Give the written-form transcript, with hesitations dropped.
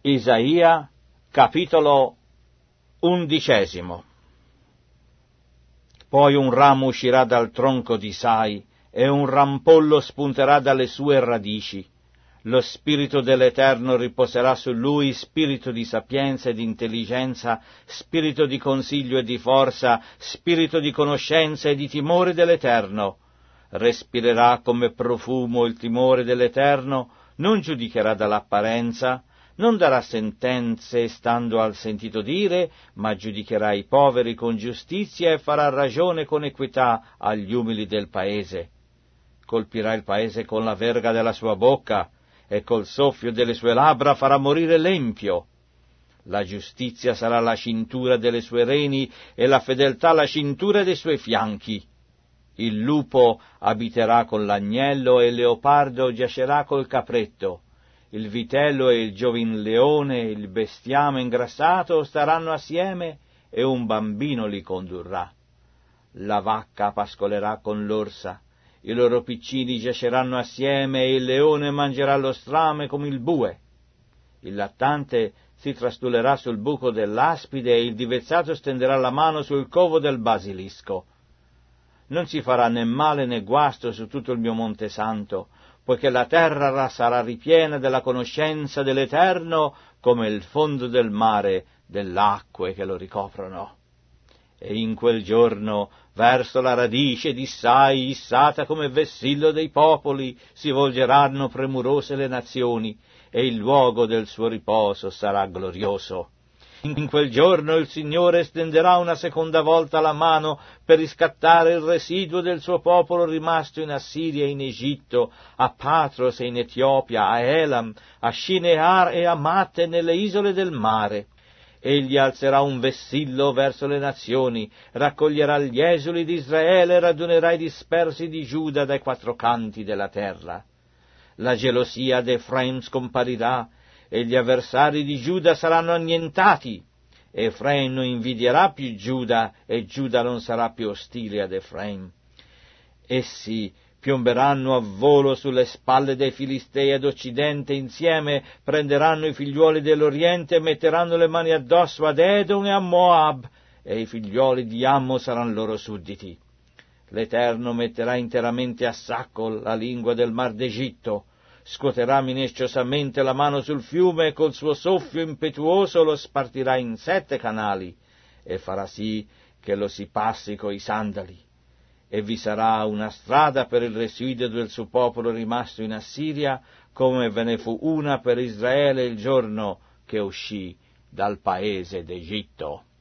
Isaia, capitolo 11. Poi un ramo uscirà dal tronco di Isai, e un rampollo spunterà dalle sue radici. Lo spirito dell'Eterno riposerà su lui, spirito di sapienza e di intelligenza, spirito di consiglio e di forza, spirito di conoscenza e di timore dell'Eterno. Respirerà come profumo il timore dell'Eterno, non giudicherà dall'apparenza, non darà sentenze stando al sentito dire, ma giudicherà i poveri con giustizia e farà ragione con equità agli umili del paese. Colpirà il paese con la verga della sua bocca, e col soffio delle sue labbra farà morire l'empio. La giustizia sarà la cintura delle sue reni, e la fedeltà la cintura dei suoi fianchi. Il lupo abiterà con l'agnello, e il leopardo giacerà col capretto. Il vitello e il giovin leone, il bestiame ingrassato staranno assieme, e un bambino li condurrà. La vacca pascolerà con l'orsa, i loro piccini giaceranno assieme, e il leone mangerà lo strame come il bue. Il lattante si trastulerà sul buco dell'aspide, e il divezzato stenderà la mano sul covo del basilisco. Non si farà né male né guasto su tutto il mio monte santo, poiché la terra sarà ripiena della conoscenza dell'Eterno, come il fondo del mare dell'acque che lo ricoprono. E in quel giorno, verso la radice di Isai, issata come vessillo dei popoli, si volgeranno premurose le nazioni, e il luogo del suo riposo sarà glorioso. In quel giorno il Signore stenderà una seconda volta la mano per riscattare il residuo del suo popolo rimasto in Assiria e in Egitto, a Patros e in Etiopia, a Elam, a Shinear e a Matte nelle isole del mare. Egli alzerà un vessillo verso le nazioni, raccoglierà gli esuli di Israele e radunerà i dispersi di Giuda dai quattro canti della terra. La gelosia d'Efraim scomparirà, e gli avversari di Giuda saranno annientati. Efraim non invidierà più Giuda, e Giuda non sarà più ostile ad Efraim. Essi piomberanno a volo sulle spalle dei Filistei ad occidente, insieme prenderanno i figliuoli dell'Oriente e metteranno le mani addosso ad Edom e a Moab, e i figliuoli di Ammo saranno loro sudditi. L'Eterno metterà interamente a sacco la lingua del mar d'Egitto, scuoterà minacciosamente la mano sul fiume e col suo soffio impetuoso lo spartirà in 7 canali, e farà sì che lo si passi coi sandali. E vi sarà una strada per il residuo del suo popolo rimasto in Assiria, come ve ne fu una per Israele il giorno che uscì dal paese d'Egitto.